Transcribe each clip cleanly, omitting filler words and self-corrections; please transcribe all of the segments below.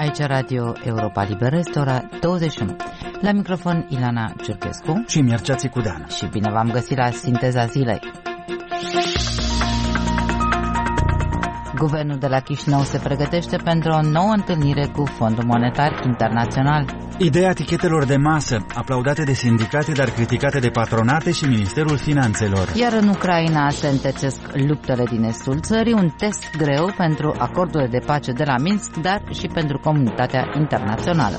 aici Radio Europa Liberă, este ora 21. La microfon Ilana Ciurchescu și Mircea Țicudean. Și bine v-am găsit la Sinteza Zilei. Guvernul de la Chișinău se pregătește pentru o nouă întâlnire cu Fondul Monetar Internațional. Ideea tichetelor de masă, aplaudate de sindicate, dar criticate de patronate și Ministerul Finanțelor. Iar în Ucraina se întățesc luptele din estul țării, un test greu pentru acordurile de pace de la Minsk, dar și pentru comunitatea internațională.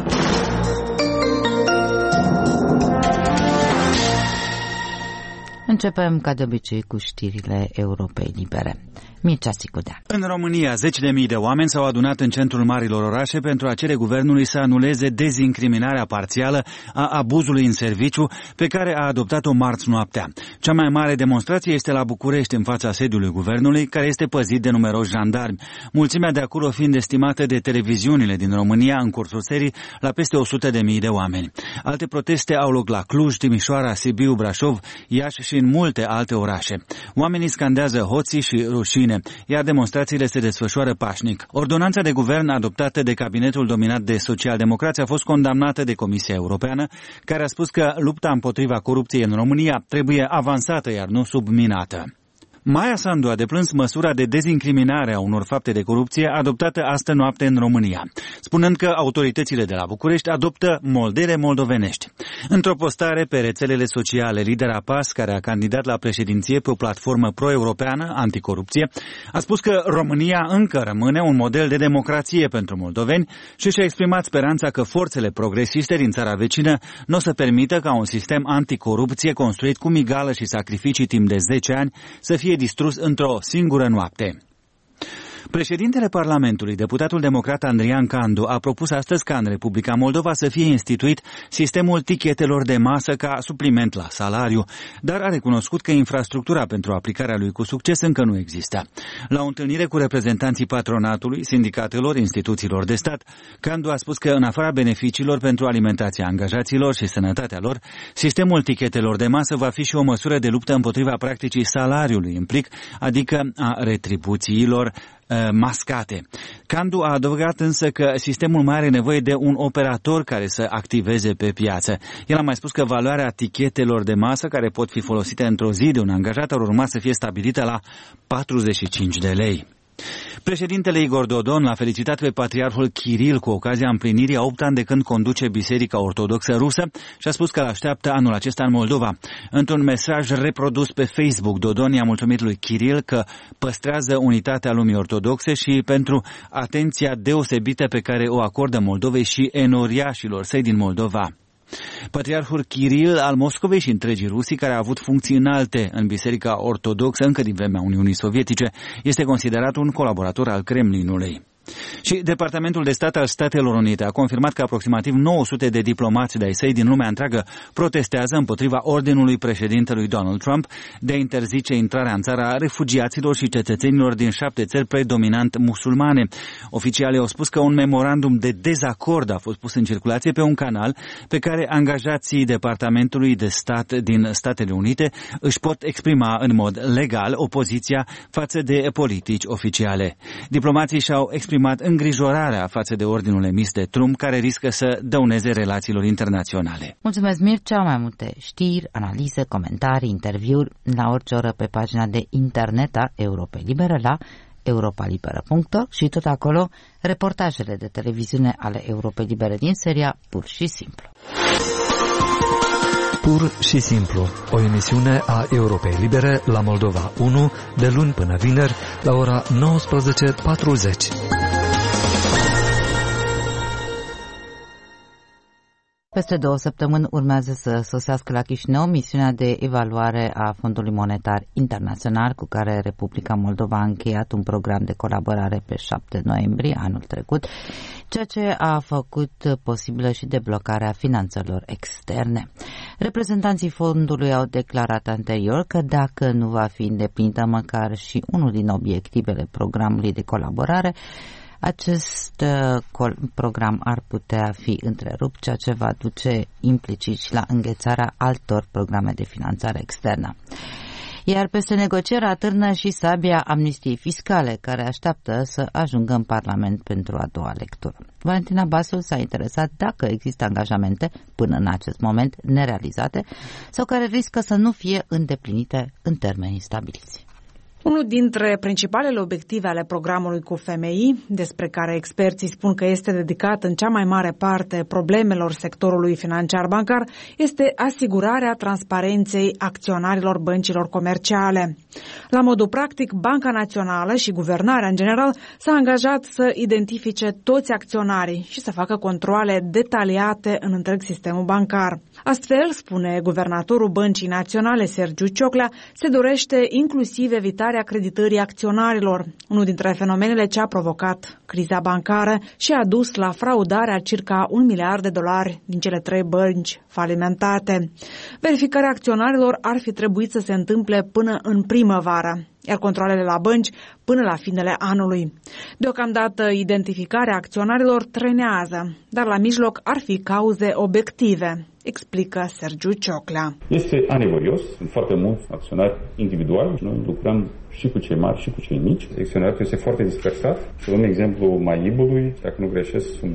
Începem, ca de obicei, cu știrile Europei Libere. Mircea Țicudean. În România, 10.000 de oameni s-au adunat în centrul marilor orașe pentru a cere guvernului să anuleze dezincriminarea parțială a abuzului în serviciu pe care a adoptat-o marți noaptea. Cea mai mare demonstrație este la București, în fața sediului guvernului, care este păzit de numeroși jandarmi. Mulțimea de acolo fiind estimată de televiziunile din România în cursul serii la peste 100.000 de oameni. Alte proteste au loc la Cluj, Timișoara, Sibiu, Brașov, Iași și în multe alte orașe. Oamenii scandează hoții și rușine, iar demonstrațiile se desfășoară pașnic. Ordonanța de guvern adoptată de cabinetul dominat de socialdemocrați a fost condamnată de Comisia Europeană, care a spus că lupta împotriva corupției în România trebuie avansată, iar nu subminată. Maia Sandu a deplâns măsura de dezincriminare a unor fapte de corupție adoptată astă noapte în România, spunând că autoritățile de la București adoptă moldere moldovenești. Într-o postare pe rețelele sociale, lidera PAS, care a candidat la președinție pe o platformă pro-europeană anticorupție, a spus că România încă rămâne un model de democrație pentru moldoveni și și-a exprimat speranța că forțele progresiste din țara vecină nu o să permită ca un sistem anticorupție construit cu migală și sacrificii timp de 10 ani să fie distrus într-o singură noapte. Președintele Parlamentului, deputatul democrat Andrian Candu, a propus astăzi ca în Republica Moldova să fie instituit sistemul tichetelor de masă ca supliment la salariu, dar a recunoscut că infrastructura pentru aplicarea lui cu succes încă nu există. La o întâlnire cu reprezentanții patronatului, sindicatelor, instituțiilor de stat, Candu a spus că în afara beneficiilor pentru alimentația angajaților și sănătatea lor, sistemul tichetelor de masă va fi și o măsură de luptă împotriva practicii salariului în plic, adică a retribuțiilor mascate. Candu a adăugat însă că sistemul mai are nevoie de un operator care să activeze pe piață. El a mai spus că valoarea tichetelor de masă care pot fi folosite într-o zi de un angajat ar urma să fie stabilită la 45 de lei. Președintele Igor Dodon l-a felicitat pe patriarhul Kiril cu ocazia împlinirii a 8 ani de când conduce Biserica Ortodoxă Rusă și a spus că l-așteaptă anul acesta în Moldova. Într-un mesaj reprodus pe Facebook, Dodon i-a mulțumit lui Kiril că păstrează unitatea lumii ortodoxe și pentru atenția deosebită pe care o acordă Moldovei și enoriașilor săi din Moldova. Patriarhul Kiril al Moscovei și întregii Rusii, care a avut funcții înalte în Biserica Ortodoxă încă din vremea Uniunii Sovietice, este considerat un colaborator al Kremlinului. Și Departamentul de Stat al Statelor Unite a confirmat că aproximativ 900 de diplomați de-ai săi din lumea întreagă protestează împotriva ordinului președintelui Donald Trump de a interzice intrarea în țara refugiaților și cetățenilor din 7 țări predominant musulmane. Oficialii au spus că un memorandum de dezacord a fost pus în circulație pe un canal pe care angajații Departamentului de Stat din Statele Unite își pot exprima în mod legal opoziția față de politici oficiale. Diplomații și-au exprimat îngrijorarea față de ordinul emis de Trump, care riscă să dăuneze relațiilor internaționale. Mulțumesc, Mircea. Mai multe știri, analize, comentarii, interviuri la orice oră pe pagina de internet a Europei Libere la europalibera.org și tot acolo reportajele de televiziune ale Europei Libere din seria Pur și Simplu. Pur și Simplu, o emisiune a Europei Libere la Moldova 1, de luni până vineri, la ora 19:40. Peste 2 săptămâni urmează să sosească la Chișinău misiunea de evaluare a Fondului Monetar Internațional, cu care Republica Moldova a încheiat un program de colaborare pe 7 noiembrie anul trecut, ceea ce a făcut posibilă și deblocarea finanțelor externe. Reprezentanții fondului au declarat anterior că dacă nu va fi îndeplinită măcar și unul din obiectivele programului de colaborare, acest program ar putea fi întrerupt, ceea ce va duce implicit și la înghețarea altor programe de finanțare externă. Iar peste negocieri atârnă și sabia amnistiei fiscale, care așteaptă să ajungă în Parlament pentru a doua lectură. Valentina Basiu s-a interesat dacă există angajamente, până în acest moment, nerealizate sau care riscă să nu fie îndeplinite în termenii stabiliți. Unul dintre principalele obiective ale programului cu FMI, despre care experții spun că este dedicat în cea mai mare parte problemelor sectorului financiar bancar, este asigurarea transparenței acționarilor băncilor comerciale. La modul practic, Banca Națională și guvernarea în general s-a angajat să identifice toți acționarii și să facă controale detaliate în întreg sistemul bancar. Astfel, spune guvernatorul Băncii Naționale, Sergiu Cioclea, se dorește inclusiv evitarea acreditării acționarilor, unul dintre fenomenele ce a provocat criza bancară și a dus la fraudarea circa $1 miliard din cele 3 bănci falimentate. Verificarea acționarilor ar fi trebuit să se întâmple până în primăvară, iar controalele la bănci până la finele anului. Deocamdată, identificarea acționarilor trenează, dar la mijloc ar fi cauze obiective, explică Sergiu Cioclea. Este anevoios, sunt foarte mulți acționari individuali. Noi lucrăm și cu cei mari și cu cei mici. Acționariatul este foarte dispersat. Să luăm exemplu Maibului, dacă nu greșesc, sunt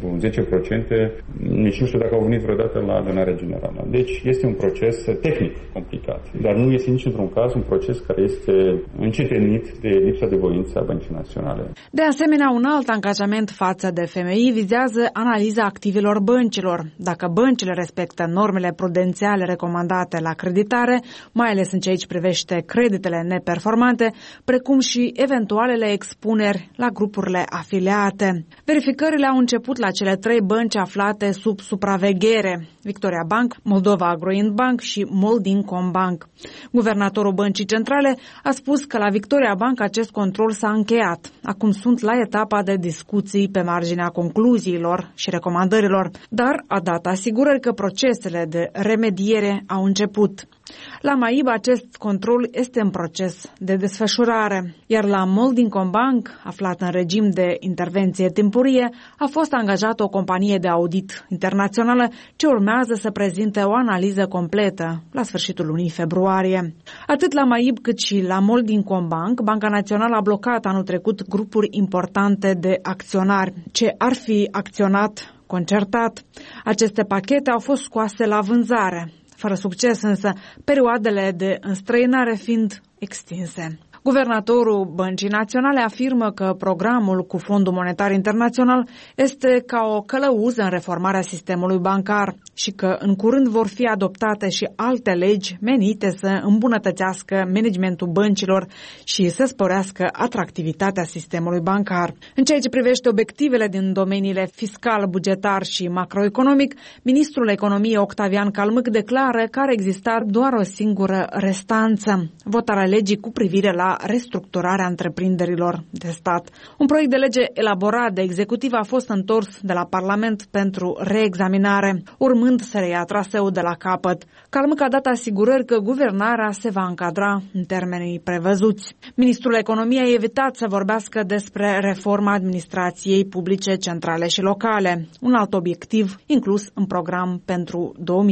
10%, nici nu știu dacă au venit vreodată la adunarea generală. Deci este un proces tehnic complicat, dar nu este nici într-un caz un proces care este încetinit de lipsa de voință a Băncii Naționale. De asemenea, un alt angajament față de FMI vizează analiza activelor băncilor. Dacă băncile respectă normele prudențiale recomandate la creditare, mai ales în ceea ce privește creditele neperformante, precum și eventualele expuneri la grupurile afiliate. Verificările au început la cele 3 bănci aflate sub supraveghere: Victoria Bank, Moldova Agroinbank și Moldinkombank. Guvernatorul Băncii Centrale a spus că la Victoria Bank acest control s-a încheiat. Acum sunt la etapa de discuții pe marginea concluziilor și recomandărilor, dar a dat asigurări că procesele de remediere au început. La Maib acest control este în proces de desfășurare, iar la Moldinkombank, aflat în regim de intervenție timpurie, a fost angajată o companie de audit internațională ce urmează să prezinte o analiză completă la sfârșitul lunii februarie. Atât la Maib cât și la Moldinkombank, Banca Națională a blocat anul trecut grupuri importante de acționari ce ar fi acționat concertat. Aceste pachete au fost scoase la vânzare, fără succes însă, perioadele de înstrăinare fiind extinse. Guvernatorul Băncii Naționale afirmă că programul cu Fondul Monetar Internațional este ca o călăuză în reformarea sistemului bancar și că în curând vor fi adoptate și alte legi menite să îmbunătățească managementul băncilor și să sporească atractivitatea sistemului bancar. În ceea ce privește obiectivele din domeniile fiscal, bugetar și macroeconomic, ministrul economiei Octavian Calmâc declară că ar exista doar o singură restanță: votarea legii cu privire la restructurarea întreprinderilor de stat. Un proiect de lege elaborat de executiv a fost întors de la Parlament pentru reexaminare, urmând să reia traseul de la capăt. Calmâc a dat asigurări că guvernarea se va încadra în termenii prevăzuți. Ministrul Economiei a evitat să vorbească despre reforma administrației publice centrale și locale, un alt obiectiv inclus în program pentru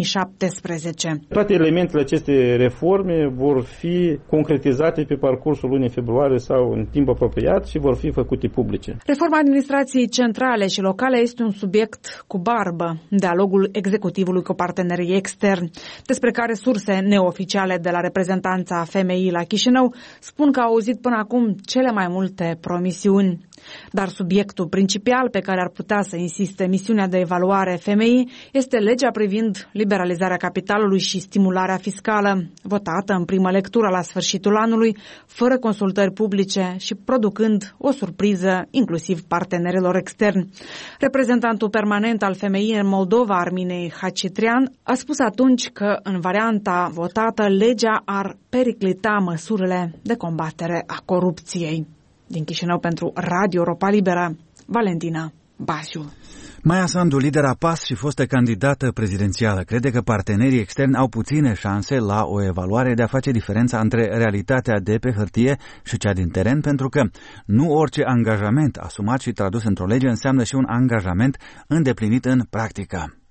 2017. Toate elementele acestei reforme vor fi concretizate pe parcursul lunii februarie sau în timp apropiat și vor fi făcute publice. Reforma administrației centrale și locale este un subiect cu barbă în dialogul executivului cu partenerii externi, despre care surse neoficiale de la reprezentanța FMI la Chișinău spun că au auzit până acum cele mai multe promisiuni. Dar subiectul principal pe care ar putea să insiste misiunea de evaluare FMI este legea privind liberalizarea capitalului și stimularea fiscală, votată în primă lectură la sfârșitul anului, fără consultări publice și producând o surpriză inclusiv partenerilor externi. Reprezentantul permanent al FMI în Moldova, Arminei Hacitrian, a spus atunci că în varianta votată legea ar periclita măsurile de combatere a corupției. Din Chișinău pentru Radio Europa Liberă, Valentina Basiu. Maia Sandu, lidera PAS și fostă candidată prezidențială, crede că partenerii externi au puține șanse la o evaluare de a face diferența între realitatea de pe hârtie și cea din teren, pentru că nu orice angajament asumat și tradus într-o lege înseamnă și un angajament îndeplinit în practică.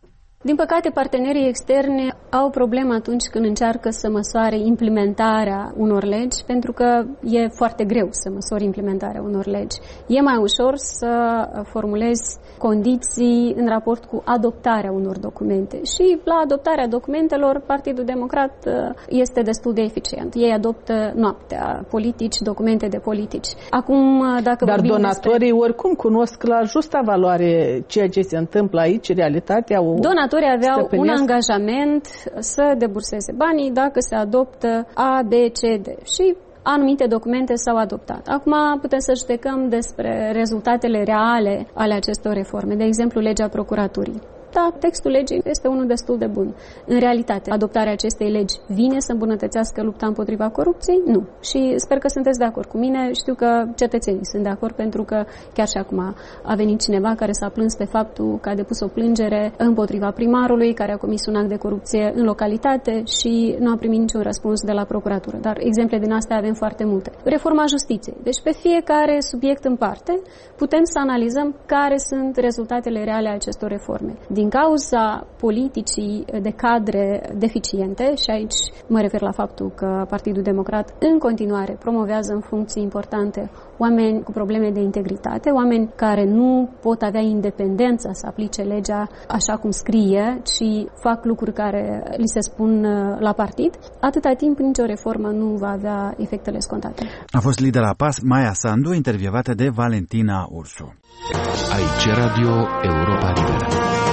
Din păcate, partenerii externi au probleme atunci când încearcă să măsoare implementarea unor legi, pentru că e foarte greu să măsori implementarea unor legi. E mai ușor să formulezi condiții în raport cu adoptarea unor documente. Și la adoptarea documentelor, Partidul Democrat este destul de eficient. Ei adoptă noaptea documente de politici. Acum, dacă dar donatorii oricum cunosc la justa valoare ceea ce se întâmplă aici, realitatea. Donatorii aveau un angajament să deburseze banii dacă se adoptă A, B, C, D. Și anumite documente s-au adoptat. Acum putem să judecăm despre rezultatele reale ale acestor reforme. De exemplu, legea procuraturii. Da, textul legii este unul destul de bun. În realitate, adoptarea acestei legi vine să îmbunătățească lupta împotriva corupției? Nu. Și sper că sunteți de acord cu mine. Știu că cetățenii sunt de acord, pentru că chiar și acum a venit cineva care s-a plâns de faptul că a depus o plângere împotriva primarului care a comis un act de corupție în localitate și nu a primit niciun răspuns de la procuratură. Dar exemple din astea avem foarte multe. Reforma justiției. Deci pe fiecare subiect în parte putem să analizăm care sunt rezultatele reale ale acestor reforme. Din cauza politicii de cadre deficiente, și aici mă refer la faptul că Partidul Democrat în continuare promovează în funcții importante oameni cu probleme de integritate, oameni care nu pot avea independența să aplice legea așa cum scrie, ci fac lucruri care li se spun la partid, atâta timp nicio reformă nu va avea efectele scontate. A fost lidera PAS Maia Sandu, intervievată de Valentina Ursu. Aici Radio Europa Liberă.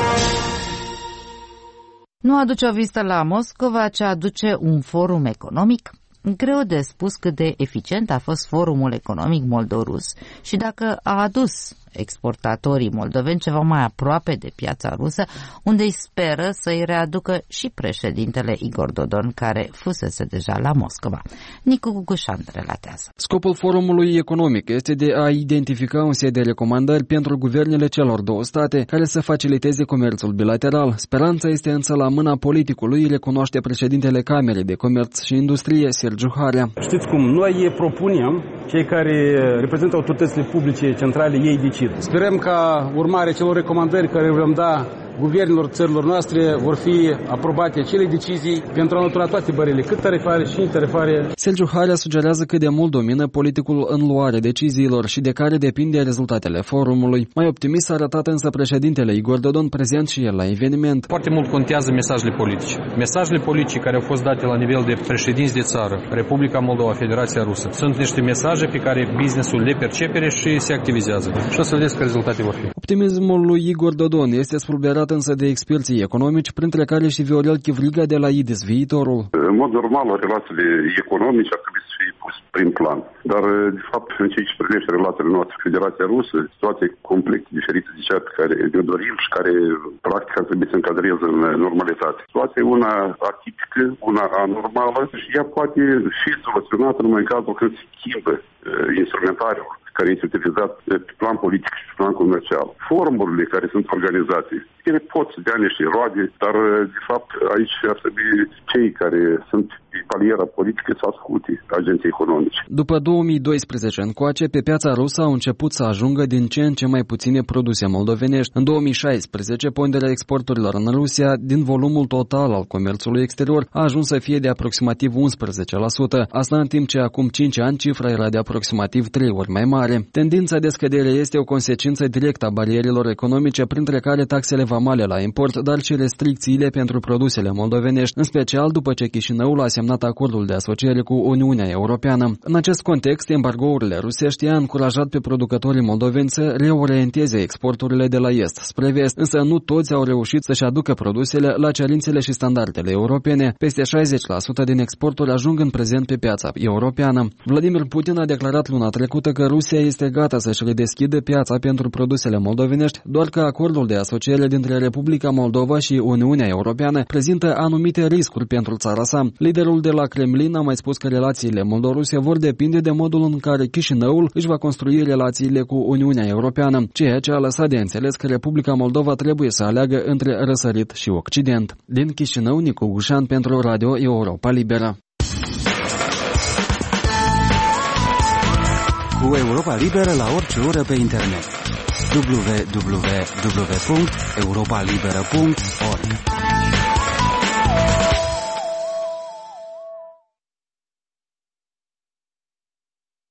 Nu aduce o vizită la Moscova, ci aduce un forum economic? Greu de spus cât de eficient a fost forumul economic moldorus și dacă a adus exportatorii moldoveni ceva mai aproape de piața rusă, unde îi speră să-i readucă și președintele Igor Dodon, care fusese deja la Moscova. Nicu Gugușan relatează. Scopul forumului economic este de a identifica un set de recomandări pentru guvernele celor două state care să faciliteze comerțul bilateral. Speranța este însă la mâna politicului, recunoaște președintele Camerei de Comerț și Industrie, Sergiu Haria. Știți cum? Noi propunem, cei care reprezintă autoritățile publice centrale, ei decid. Sperăm ca urmare celor recomandări care vom da guvernelor țărilor noastre vor fi aprobate acele decizii pentru a înlătura toate barele, cât tarifare și netarifare. Sergiu Haria sugerează cât de mult domină politicul în luare deciziilor și de care depinde rezultatele forumului. Mai optimist a arătat însă președintele Igor Dodon, prezent și el la eveniment. Foarte mult contează mesajele politice. Mesajele politice care au fost date la nivel de președinți de țară, Republica Moldova, Federația Rusă, sunt niște mesaje pe care businessul le percepe și se activizează. Și o să vedeți că rezultate vor fi. Optimismul lui Igor Dodon este spulberat însă de experții economici, printre care și Viorel Chivriga de la IDIS Viitorul. În mod normal, relațiile economice ar trebui să fie puse prin plan. Dar, de fapt, în ceea ce privește relațiile noastre cu Federația Rusă, situații complet diferite de cea pe care ne dorim și care, practic, ar trebui să încadreze în normalitate. Situația e una atipică, una anormală și ea poate fi soluționată numai în cazul când se schimbă instrumentariul care este utilizat pe plan politic și pe plan comercial. Forumurile care sunt organizate, ele pot să dea niște roade, dar, de fapt, aici ar trebui cei care sunt pe paliera politică să asculte agenții economici. După 2012 încoace, pe piața rusă au început să ajungă din ce în ce mai puține produse moldovenești. În 2016, ponderea exporturilor în Rusia din volumul total al comerțului exterior a ajuns să fie de aproximativ 11%. Asta în timp ce acum 5 ani cifra era de aproximativ 3 ori mai mare. Tendința de scădere este o consecință directă a barierelor economice, printre care taxele vamale la import, dar și restricțiile pentru produsele moldovenești, în special după ce Chișinăul a semnat acordul de asociere cu Uniunea Europeană. În acest context, embargourile rusești a încurajat pe producătorii moldoveni să reorienteze exporturile de la est spre vest, însă nu toți au reușit să-și aducă produsele la cerințele și standardele europene. Peste 60% din exporturi ajung în prezent pe piața europeană. Vladimir Putin a declarat luna trecută că Rusia este gata să-și redeschidă piața pentru produsele moldovenești, doar că acordul de asociere dintre Republica Moldova și Uniunea Europeană prezintă anumite riscuri pentru țara sa. Liderul de la Kremlin a mai spus că relațiile Moldorusia vor depinde de modul în care Chișinăul își va construi relațiile cu Uniunea Europeană, ceea ce a lăsat de înțeles că Republica Moldova trebuie să aleagă între răsărit și Occident. Din Chișinău, Nicu Gușan pentru Radio Europa Liberă. Cu Europa Liberă la orice oră pe internet. www.europalibera.org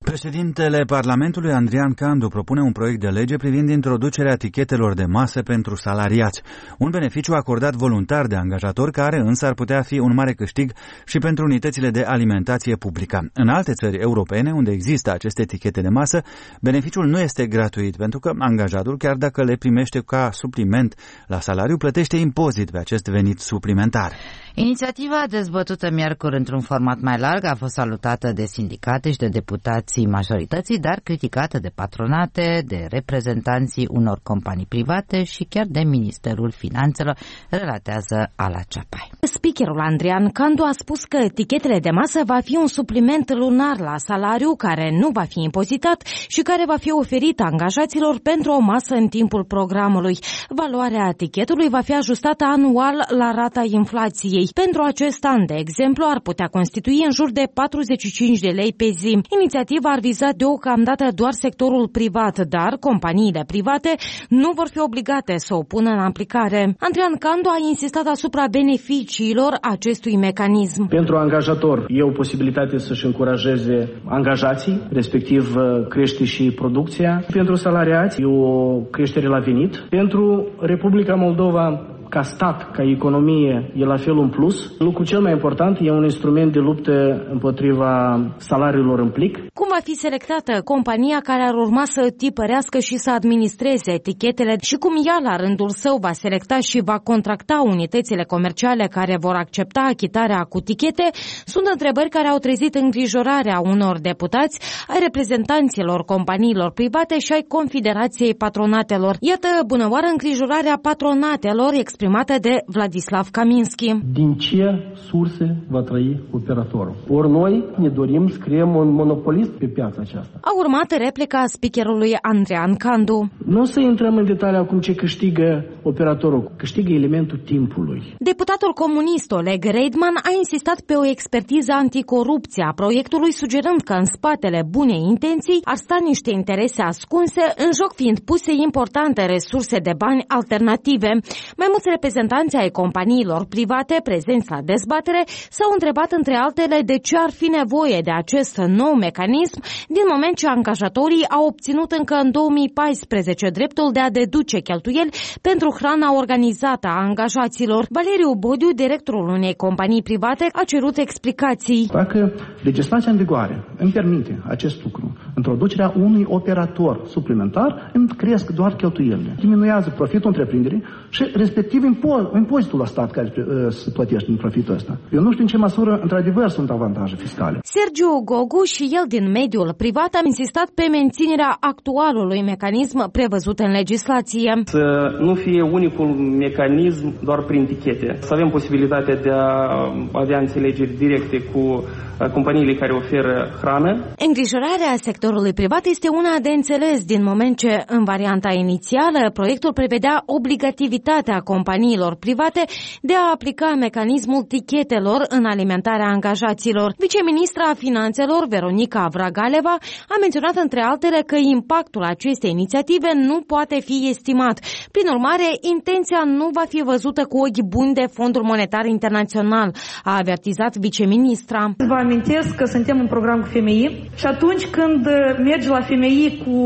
Președintele Parlamentului Andrian Candu propune un proiect de lege privind introducerea tichetelor de masă pentru salariați, un beneficiu acordat voluntar de angajator care însă ar putea fi un mare câștig și pentru unitățile de alimentație publică. În alte țări europene, unde există aceste tichete de masă, beneficiul nu este gratuit, pentru că angajatul, chiar dacă le primește ca supliment la salariu, plătește impozit pe acest venit suplimentar. Inițiativa dezbătută miercuri într-un format mai larg a fost salutată de sindicate și de deputații majorității, dar criticată de patronate, de reprezentanții unor companii private și chiar de Ministerul Finanțelor, relatează Ala Ceapai. Speakerul Andrian Candu a spus că tichetele de masă va fi un supliment lunar la salariu care nu va fi impozitat și care va fi oferit angajaților pentru o masă în timpul programului. Valoarea tichetului va fi ajustată anual la rata inflației. Pentru acest an, de exemplu, ar putea constitui în jur de 45 de lei pe zi. Inițiativa ar viza deocamdată doar sectorul privat, dar companiile private nu vor fi obligate să o pună în aplicare. Andrian Candu a insistat asupra beneficiilor acestui mecanism. Pentru angajator e o posibilitate să-și încurajeze angajații, respectiv crește și producția. Pentru salariați e o creștere la venit. Pentru Republica Moldova, ca stat, ca economie, e la fel un plus. Lucrul cel mai important e un instrument de luptă împotriva salariilor în plic. Cum va fi selectată compania care ar urma să tipărească și să administreze etichetele și cum ea la rândul său va selecta și va contracta unitățile comerciale care vor accepta achitarea cu tichete, sunt întrebări care au trezit îngrijorarea unor deputați, ai reprezentanților companiilor private și ai Confederației Patronatelor. Iată bunăoară îngrijorarea patronatelor exprimată de Vladislav Kaminski. Din ce surse va trăi operatorul? Ori noi ne dorim să creăm un monopolist pe piața aceasta. A urmat replica speakerului Andrian Candu. Nu o să intrăm în detalii acum ce câștigă operatorul. Câștigă elementul timpului. Deputatul comunist Oleg Reidman a insistat pe o expertiză anticorupție a proiectului, sugerând că în spatele bunei intenții ar sta niște interese ascunse, în joc fiind puse importante resurse de bani alternative. Mai mulți reprezentanți ai companiilor private prezenți la dezbatere s-au întrebat între altele de ce ar fi nevoie de acest nou mecanism, din moment ce angajatorii au obținut încă în 2014 dreptul de a deduce cheltuieli pentru hrana organizată a angajaților. Valeriu Bodiu, directorul unei companii private, a cerut explicații. Dacă legislația în vigoare îmi permite acest lucru, introducerea unui operator suplimentar, îmi cresc doar cheltuielile. Diminuează profitul întreprinderii și respectiv impozitul la stat care se plătește din profitul ăsta. Eu nu știu în ce măsură, într-adevăr, sunt avantaje fiscale. Sergiu Gogu și el din mediul privat a insistat pe menținerea actualului mecanism prevăzut în legislație. Să nu fie unicul mecanism doar prin tichete. Să avem posibilitatea de a avea înțelegeri directe cu companiile care oferă hrană. Îngrijorarea sectorului privat este una de înțeles, din moment ce, în varianta inițială, proiectul prevedea obligativitatea companiilor private de a aplica mecanismul tichetelor în alimentarea angajaților. Viceministra Finanțelor, Veronica Vragaleva, a menționat între altele că impactul acestei inițiative nu poate fi estimat. Prin urmare, intenția nu va fi văzută cu ochi buni de Fondul Monetar Internațional, a avertizat viceministra. Vă amintesc că suntem în program cu FMI și atunci când mergi la FMI cu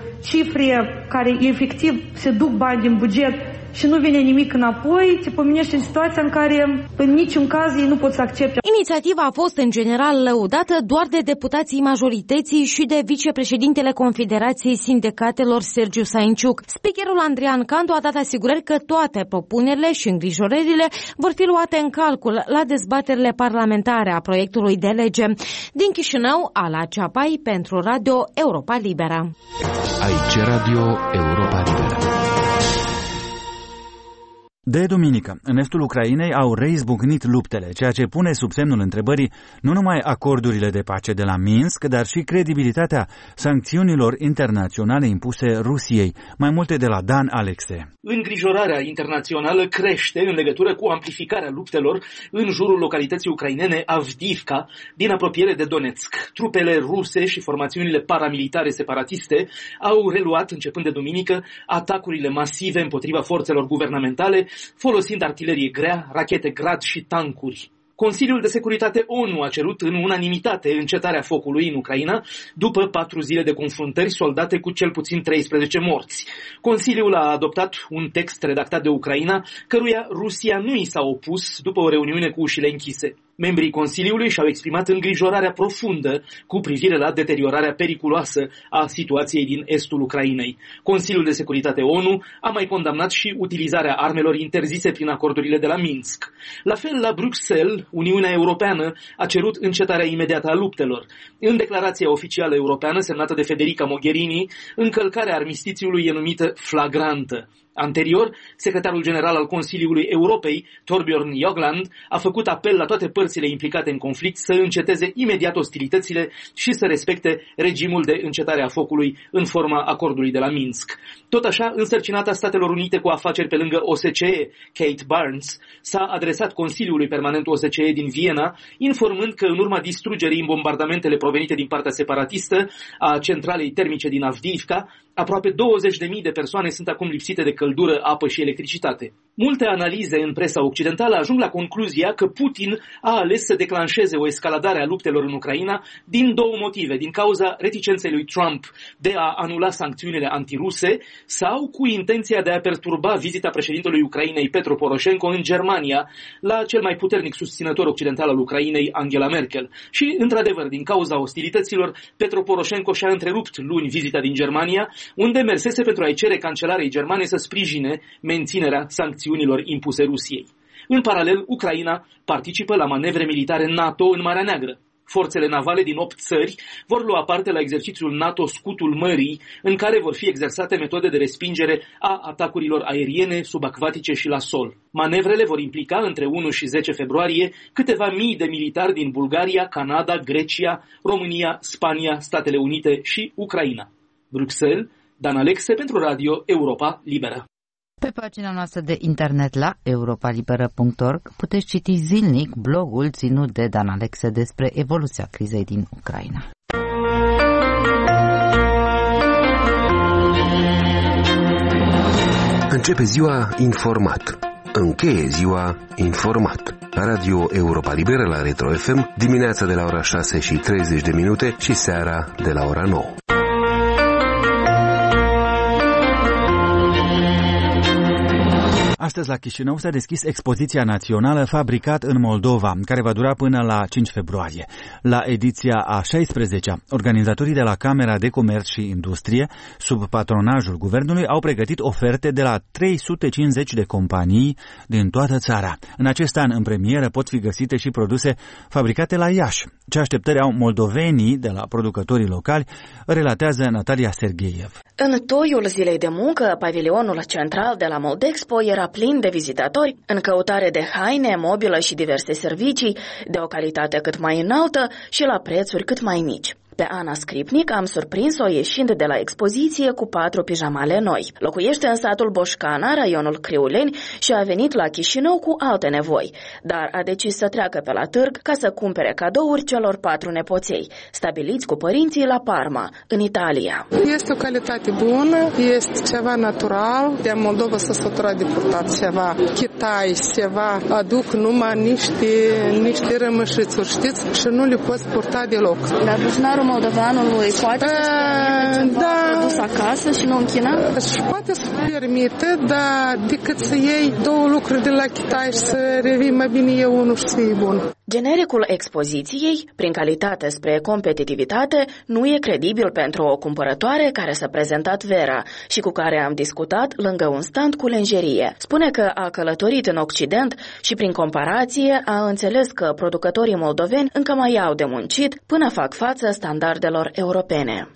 cifre care efectiv se duc bani din buget și nu vine nimic înapoi, te pomenești în situația în care în niciun caz ei nu pot să accepte. Inițiativa a fost în general lăudată doar de deputații majorității și de vicepreședintele Confederației Sindicatelor Sergiu Sainciuc. Speakerul Andrian Candu a dat asigurări că toate propunerile și îngrijorările vor fi luate în calcul la dezbaterile parlamentare a proiectului de lege. Din Chișinău, Ala Ceapai pentru Radio Europa Liberă. Aici Radio Europa Liberă. De duminică, în estul Ucrainei au reizbucnit luptele, ceea ce pune sub semnul întrebării nu numai acordurile de pace de la Minsk, dar și credibilitatea sancțiunilor internaționale impuse Rusiei. Mai multe de la Dan Alexe. Îngrijorarea internațională crește în legătură cu amplificarea luptelor în jurul localității ucrainene Avdiivka, din apropiere de Donetsk. Trupele ruse și formațiunile paramilitare separatiste au reluat, începând de duminică, atacurile masive împotriva forțelor guvernamentale, folosind artilerie grea, rachete Grad și tancuri. Consiliul de Securitate ONU a cerut în unanimitate încetarea focului în Ucraina după 4 zile de confruntări soldate cu cel puțin 13 morți. Consiliul a adoptat un text redactat de Ucraina, căruia Rusia nu i s-a opus după o reuniune cu ușile închise. Membrii Consiliului și-au exprimat îngrijorarea profundă cu privire la deteriorarea periculoasă a situației din estul Ucrainei. Consiliul de Securitate ONU a mai condamnat și utilizarea armelor interzise prin acordurile de la Minsk. La fel, la Bruxelles, Uniunea Europeană a cerut încetarea imediată a luptelor. În declarația oficială europeană semnată de Federica Mogherini, încălcarea armistițiului e numită flagrantă. Anterior, secretarul general al Consiliului Europei, Thorbjørn Jagland, a făcut apel la toate părțile implicate în conflict să înceteze imediat ostilitățile și să respecte regimul de încetare a focului în forma acordului de la Minsk. Tot așa, însărcinata Statelor Unite cu afaceri pe lângă OSCE, Kate Barnes, s-a adresat Consiliului Permanent OSCE din Viena, informând că în urma distrugerii în bombardamentele provenite din partea separatistă a centralei termice din Avdiivka, aproape 20.000 de persoane sunt acum lipsite de căldură, apă și electricitate. Multe analize în presa occidentală ajung la concluzia că Putin a ales să declanșeze o escaladare a luptelor în Ucraina din două motive, din cauza reticenței lui Trump de a anula sancțiunile antiruse sau cu intenția de a perturba vizita președintelui Ucrainei Petro Poroșenko în Germania la cel mai puternic susținător occidental al Ucrainei, Angela Merkel. Și, într-adevăr, din cauza ostilităților, Petro Poroșenko și-a întrerupt luni vizita din Germania, unde mersese pentru a-i cere cancelarei germane să sprijine menținerea sancțiunilor impuse Rusiei. În paralel, Ucraina participă la manevre militare NATO în Marea Neagră. Forțele navale din 8 țări vor lua parte la exercițiul NATO Scutul Mării, în care vor fi exersate metode de respingere a atacurilor aeriene, subacvatice și la sol. Manevrele vor implica între 1 și 10 februarie câteva mii de militari din Bulgaria, Canada, Grecia, România, Spania, Statele Unite și Ucraina. Bruxelles, Dan Alexe pentru Radio Europa Liberă. Pe pagina noastră de internet la europalibera.org puteți citi zilnic blogul ținut de Dan Alexe despre evoluția crizei din Ucraina. Începe ziua informat. Încheie ziua informat. Radio Europa Liberă la Retro FM, dimineața de la ora 6:30 și seara de la ora 9. Astăzi la Chișinău s-a deschis expoziția națională Fabricat în Moldova, care va dura până la 5 februarie. La ediția a 16-a, organizatorii de la Camera de Comerț și Industrie, sub patronajul guvernului, au pregătit oferte de la 350 de companii din toată țara. În acest an, în premieră, pot fi găsite și produse fabricate la Iași. Ce așteptări au moldovenii de la producătorii locali, relatează Natalia Sergeiev. În toiul zilei de muncă, pavilionul central de la Moldexpo era plin de vizitatori în căutare de haine, mobilă și diverse servicii, de o calitate cât mai înaltă și la prețuri cât mai mici. Pe Ana Scripnic am surprins-o ieșind de la expoziție cu 4 pijamale noi. Locuiește în satul Boșcana, raionul Criuleni, și a venit la Chișinău cu alte nevoi, dar a decis să treacă pe la târg ca să cumpere cadouri celor 4 nepoței, stabiliți cu părinții la Parma, în Italia. Este o calitate bună, este ceva natural, de Moldova s-a săturat de purtat ceva Chitai, ceva aduc numai niște rămășițuri, știți, și nu le poți purta deloc. Dar buzunarul moldoveanului poate să produs acasă și nu în China? Și poate să permite, dar decât să iei 2 lucruri de la Chitai și să revii mai bine e unul și să iei bun. Genericul expoziției, prin calitate spre competitivitate, nu e credibil pentru o cumpărătoare care s-a prezentat Vera și cu care am discutat lângă un stand cu lenjerie. Spune că a călătorit în Occident și prin comparație a înțeles că producătorii moldoveni încă mai au de muncit până fac față standardelor europene.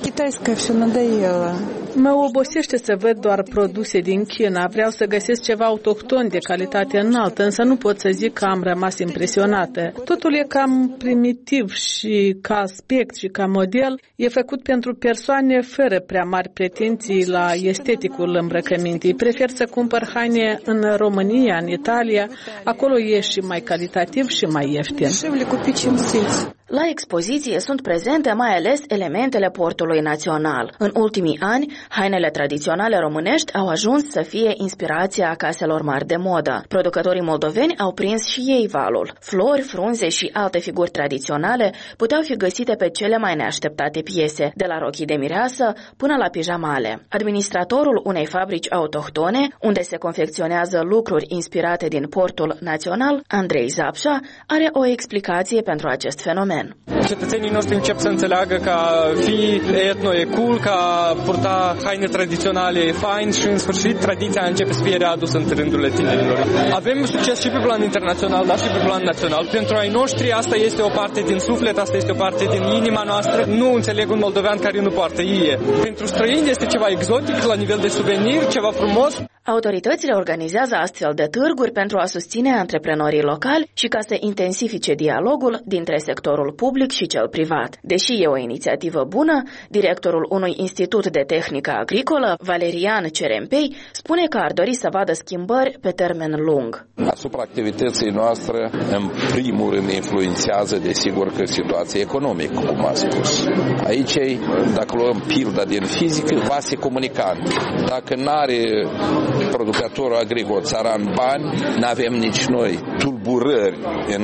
Mă obosește să văd doar produse din China. Vreau să găsesc ceva autohton de calitate înaltă, însă nu pot să zic că am rămas impresionată. Totul e cam primitiv și ca aspect și ca model e făcut pentru persoane fără prea mari pretenții la esteticul îmbrăcămintii. Prefer să cumpăr haine în România, în Italia, acolo e și mai calitativ și mai ieftin. La expoziție sunt prezente mai ales elementele portului național. În ultimii ani, hainele tradiționale românești au ajuns să fie inspirația caselor mari de modă. Producătorii moldoveni au prins și ei valul. Flori, frunze și alte figuri tradiționale puteau fi găsite pe cele mai neașteptate piese, de la rochii de mireasă până la pijamale. Administratorul unei fabrici autohtone, unde se confecționează lucruri inspirate din portul național, Andrei Zapșa, are o explicație pentru acest fenomen. Cetățenii noștri încep să înțeleagă că fi etno e cool, că purta haine tradiționale e fain și în sfârșit tradiția începe să fie readusă în rândurile tinerilor. Avem succes și pe plan internațional, dar și pe plan național. Pentru ai noștri asta este o parte din suflet, asta este o parte din inima noastră. Nu înțeleg un moldovean care nu poartă ie. Pentru străini este ceva exotic la nivel de suvenir, ceva frumos. Autoritățile organizează astfel de târguri pentru a susține antreprenorii locali și ca să intensifice dialogul dintre sectorul public și cel privat. Deși e o inițiativă bună, directorul unui institut de tehnică agricolă, Valerian Cerempei, spune că ar dori să vadă schimbări pe termen lung. Asupra activității noastre, în primul rând, influențează, desigur, că situația economică, cum a spus. Aici, dacă luăm pilda din fizică, vase comunicant. Dacă n-are producătorul agricol țăran bani, n-avem nici noi tulburări în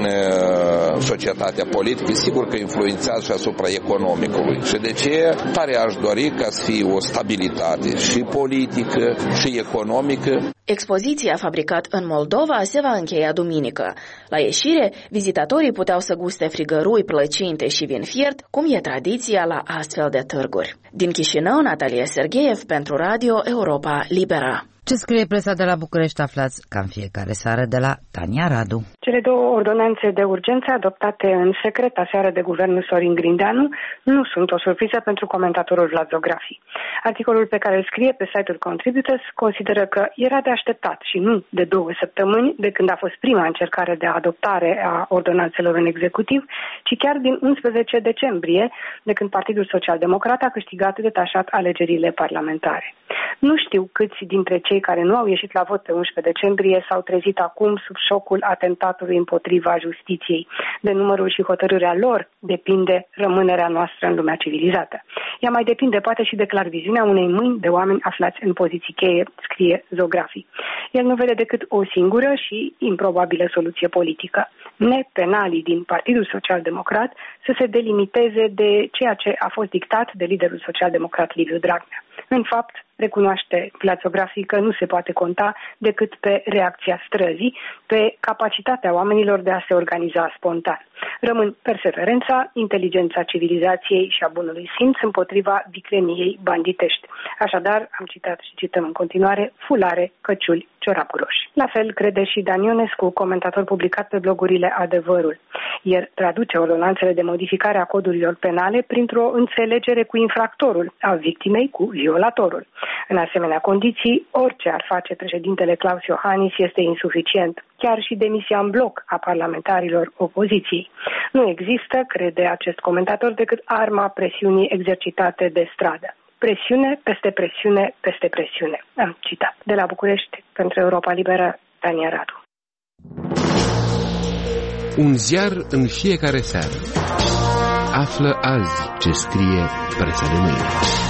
societatea politică, sigur că influențează și asupra economicului. Și de ce tare aș dori ca să fie o stabilitate și politică și economică. Expoziția fabricat în Moldova se va încheia duminică. La ieșire, vizitatorii puteau să guste frigărui, plăcinte și vin fiert, cum e tradiția la astfel de târguri. Din Chișinău, Natalia Sergeev pentru Radio Europa Libera. Ce scrie presa de la București aflați ca în fiecare seară de la Tania Radu. Cele două ordonanțe de urgență adoptate în secret aseară de guvernul Sorin Grindeanu nu sunt o surpriză pentru comentatorul Vlad Zografii. Articolul pe care îl scrie pe site-ul Contributors consideră că era de așteptat și nu de 2 săptămâni de când a fost prima încercare de adoptare a ordonanțelor în executiv, ci chiar din 11 decembrie, de când Partidul Social Democrat a câștigat detașat alegerile parlamentare. Nu știu câți dintre cei care nu au ieșit la vot pe 11 decembrie s-au trezit acum sub șocul atentatului împotriva justiției. De numărul și hotărârea lor depinde rămânerea noastră în lumea civilizată. Ea mai depinde poate și de clarviziunea unei mâini de oameni aflați în poziții cheie, scrie Zografii. El nu vede decât o singură și improbabilă soluție politică. Nepenalii din Partidul Social Democrat să se delimiteze de ceea ce a fost dictat de liderul social-democrat Liviu Dragnea. În fapt, recunoaște Vlad Zografii că nu se poate conta decât pe reacția străzii, pe capacitatea oamenilor de a se organiza spontan. Rămân perseverența, inteligența civilizației și a bunului simț împotriva vicleniei banditești. Așadar, am citat și cităm în continuare, fulare, căciuli, ciorapuri roșii. La fel crede și Dan Ionescu, comentator publicat pe blogurile Adevărul. El traduce ordonanțele de modificare a codurilor penale printr-o înțelegere cu infractorul, a victimei cu violatorul. În asemenea condiții, orice ar face președintele Klaus Iohannis este insuficient, chiar și demisia în bloc a parlamentarilor opoziției. Nu există, crede acest comentator, decât arma presiunii exercitate de stradă. Presiune peste presiune peste presiune. Am citat. De la București, pentru Europa Liberă, Tania Radu. Un ziar în fiecare seară. Află azi ce scrie presa de mâine.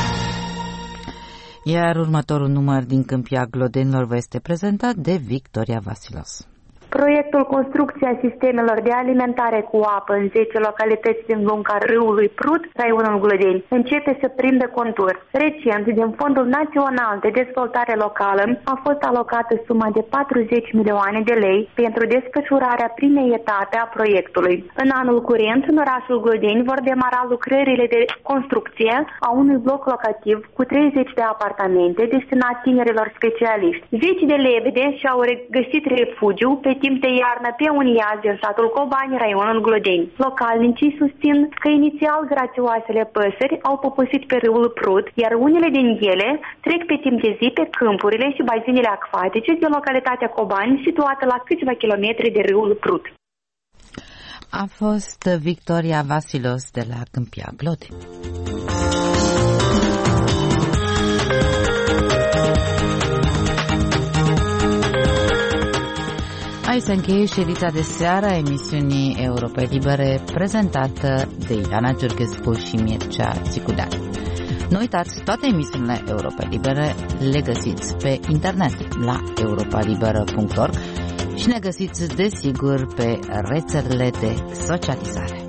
Iar următorul număr din Câmpia Glodenilor vă este prezentat de Victoria Vasilos. Proiectul Construcția sistemelor de alimentare cu apă în 10 localități din lunga râului Prut, raionul Glodeni, începe să prindă contur. Recent, din Fondul Național de Dezvoltare Locală, a fost alocată suma de 40 milioane de lei pentru desfășurarea primei etape a proiectului. În anul curent, în orașul Glodeni vor demara lucrările de construcție a unui bloc locativ cu 30 de apartamente destinat tinerilor specialiști. Zeci de lebede și-au găsit refugiu pe timp de iarnă pe un iaz din satul Cobani, raionul Glodeni. Localnicii susțin că inițial grațioasele păsări au poposit pe râul Prut, iar unele din ele trec pe timp de zi pe câmpurile și bazinele acvatice din localitatea Cobani, situată la câțiva kilometri de râul Prut. A fost Victoria Vasilos de la Câmpia Glodeni. Aici se încheie ședința de seară a emisiunii Europe Libere, prezentată de Ilana Giurghescu și Mircea Țicudean. Nu uitați, toate emisiunile Europe Libere le găsiți pe internet la europalibera.org și ne găsiți desigur pe rețelele de socializare.